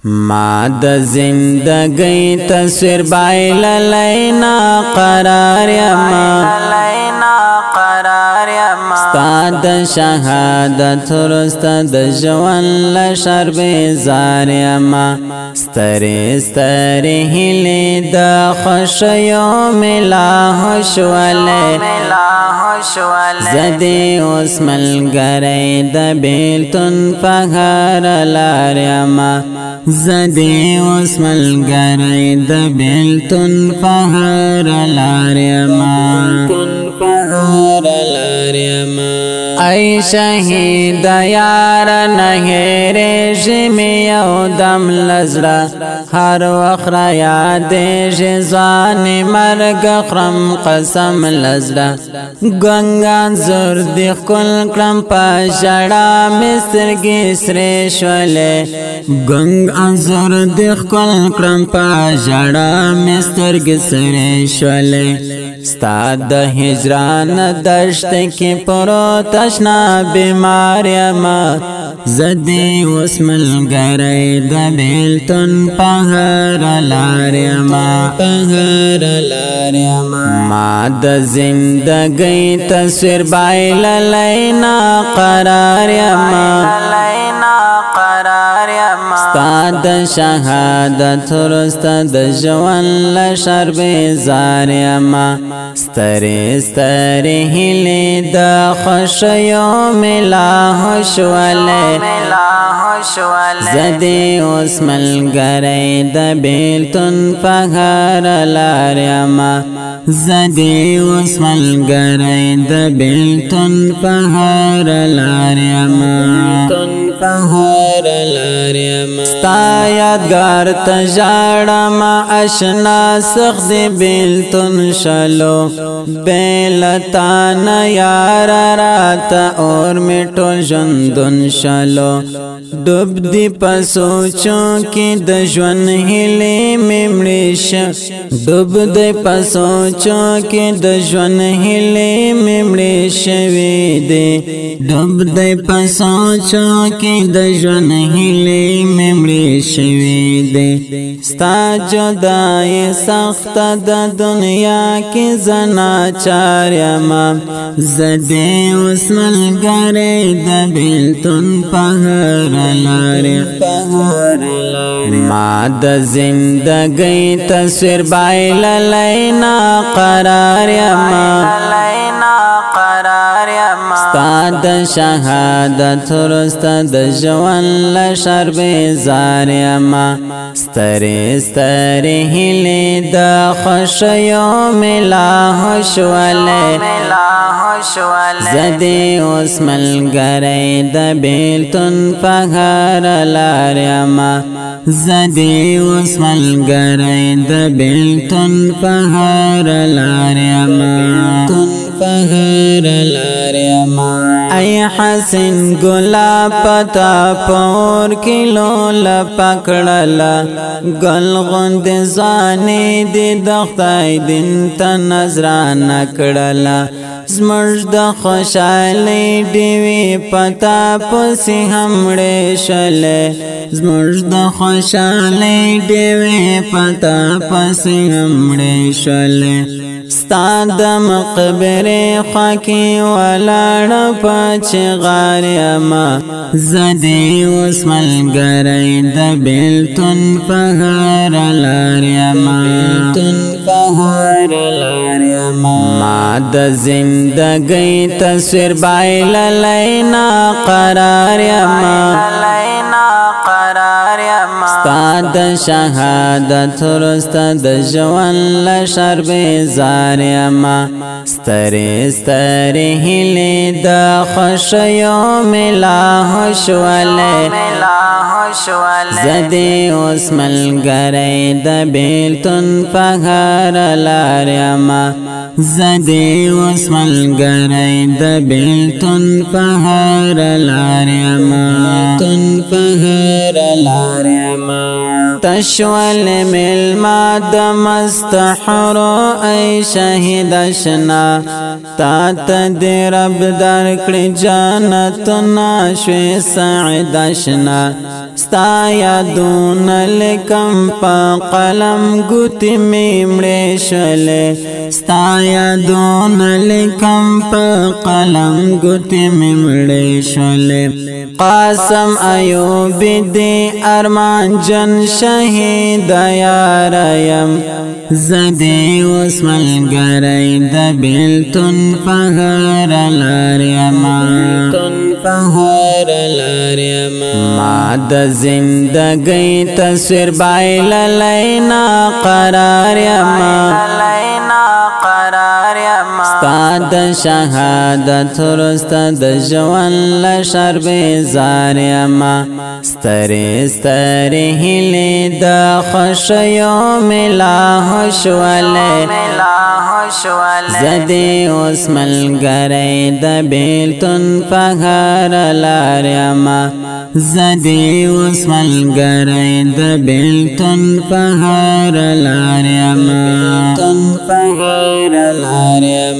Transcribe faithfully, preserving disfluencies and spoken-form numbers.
ما د زندگی تصویر بایل لینا قرار یما استاد شهادت رستد جوان لشر بیزار یما ستری ستری هلی دا خوش یوم لا خوشواله زدی اوس ملګری د بیلتون فخر لار یما زدی اوس ملګری د بیلتون فخر لار یما ای شهید یار نه رژیم یو دم لزړه هر وخت را یادې ځوان مرګ خرم قسم لزړه ګنګان زور دی خپل کړم په ژړا مسترګې سرې شولې ګنګان زور دی خپل کړم په ژړا مسترګې سرې شولې ستا د هجران دشت کې پروت اشنا بیمار یما زدی اوس ملګری د بیلتون پهر لار یما پهر لار یما ما د زندگی تصویر بایل لینا قرار یما استاد شهادت رستد جوان لشر بیزار یما ستری ستری هلی دا خوش یوم لا خوشواله زدی اوس ملګری د بیلتون فخر لار یما زدی اوس ملګری د بیلتون فخر لار یما فخر لار یما ستا یادګار ته ژاړم اشنا سخت دی بیلتون شلو بیلتا نه یار راته اور می ټول ژوندون شلو ډوب دی په سوچو کې د ژوند هیلې مې مړې شه ډوب دی په سوچو کې د ژوند هیلې مې مړې شوې دي ډوب دی په سوچو کې د ژوند هیلې مې مړې شوې دي ستا جدای سخت د دنیا کې زنا چار یما زدی اوس ملګری د بیلتون پهر لار ما د زندگی تصویر بایل لینا قرار یما استاد شهادت رستد جوان لشر بیزار یما ستری ستری هلی دا خوش یوم لا خوشواله زدی اوس ملګری د بیلتون فخر لار یما زدی اوس ملګری د بیلتون فخر لار یما فخر لار یما ای حسین ګلا پتا پور کیلو لپکړلا گل غوند ځانې د دختای دین ته نظرانه کړلا زمرد د خوشالۍ ډیوی پتا پسې همړې شلې زمرد د خوشالۍ ډیوی پتا پسې همړې شلې ستا د مقبرې خوا کې ولاړ پچ غار یما زدی اوس ملګری د بیلتون فخر لار یما ما د زندگی تصویر بایل لینا قرار یما استاد شهادت رستد جوان لشر بیزار یما ستری ستری هلی دا خوش یوم لا خوشواله زدی اوس ملګری د بیلتون فخر لار یما زدی اوس ملګری د بیلتون فخر لار یما تن فخر لار یما تشول ملما د مستحرو ای شهید اشنا تا تد رب در کړي جنتنا شوي سعید اشنا ستا یادون لکم پا قلم گوتی میمڑے شولے ستا یادون لکم پا قلم گوتی میمڑے شولے قاسم ایوبی دی ارمان جن شہید یاریم زدی وسمل گرائی دبیلتن فغر لاریما فغر لاریما ما د زندگی تصویر بایل لینا قرار یما ستا د شهادت رستا د جوان لشر بیزار یما ستری ستری هلی د خوشیو ملا خوشواله زدی اوس ملګری د بیلتون فغر لار یما زدی اوس ملګری د بیلتون فغر لار یما تن فغر لار یما